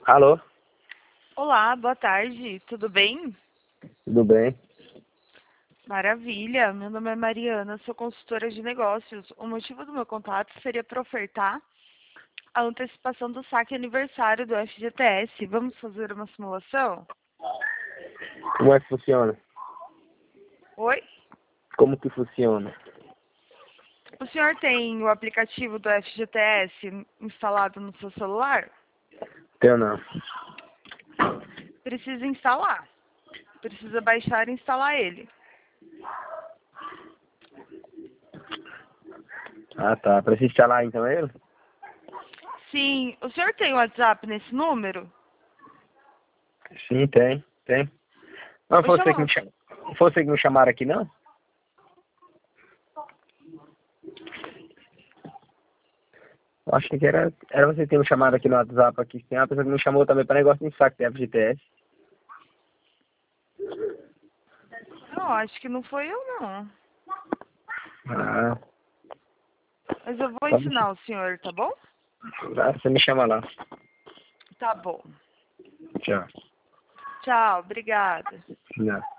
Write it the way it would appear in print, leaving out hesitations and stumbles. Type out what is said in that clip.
Alô? Olá, boa tarde, tudo bem? Tudo bem? Maravilha, meu nome é Mariana, sou consultora de negócios. O motivo do meu contato seria para ofertar a antecipação do saque aniversário do FGTS. Vamos fazer uma simulação? Como é que funciona? Oi? Como que funciona? O senhor tem o aplicativo do FGTS instalado no seu celular? Tenho não. Precisa instalar. Precisa baixar e instalar ele. Ah, tá. Precisa instalar então ele? Sim, o senhor tem o WhatsApp nesse número? Sim, tem. Tem. Não Vou foi você que chamar. me chamaram. Não foi você que me chamaram aqui, não? Eu acho que era você que tinha me chamado aqui no WhatsApp aqui. Tem uma pessoa que me chamou também para negócio de saco de FGTS. Não, acho que não foi eu, não. Ah, Mas eu vou só ensinar o senhor, tá bom? você me chama lá. Tá bom. Tchau. Tchau, obrigada. Não.